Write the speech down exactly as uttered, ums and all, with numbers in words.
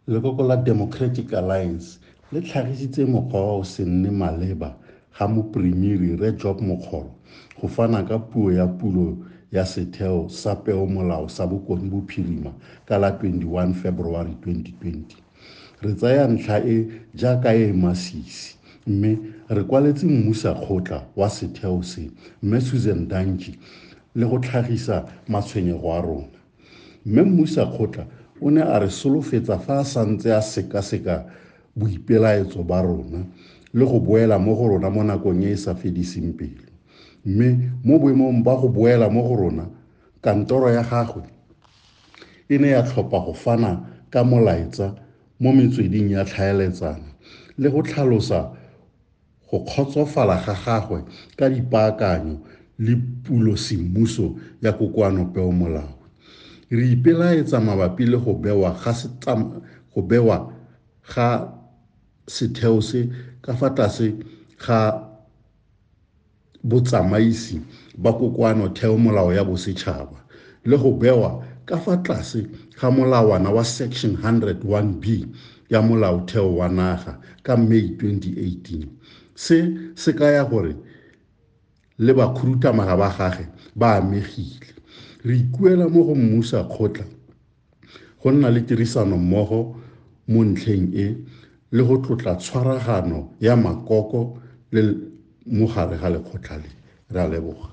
Lekoko la Democratic Alliance le tlhagisitse mokgwa wa ho se nne maleba ga mopremiri Rre Job Mokgoro go fana ka puo ya pulo ya setheo sa peomolao sa Bokone Bophirima ka la twenty-one February twenty twenty. Re tsaya ntlha e jaaka e masisi mme re kwaletse mmusakgotla wa setheo se mme Susan Danji le go tlhagisa matshwenyego a rona. Mme mmusakgotla o ne a re solofetsa fa a santse a sekaseka boipelaetso ba rona le go boela mo go rona mo nakong e e sa fediseng pelo. Mme mo boemong ba go boela mo go rona, kantoro ya gagwe e ne ya tlhopha go fana ka molaetsa mo metsweding ya tlhaeletsano le go tlhalosa go kgotsofala ga gagwe ka dipaakanyo le pulosemmuso ya kokoano peomolao. Re ipelaetsa mabapi le go bewa ga go bewa ga setheo se ka fa tlase ga botsamaisi ba kokoano theomolao ya bosetšhaba le go bewa ka fa tlase ga molawana wa section one hundred one B ya molaotheo wa naga ka May twenty eighteen. Se se kaya gore le bakhuduthamaga ba gage ba amegile. Re ikuela mo go mmusakgotla go nna le tirisano mmogo mo ntlheng e le go tlotla tshwaragano ya makoko le mogare ga lekgotla le. Re a leboga.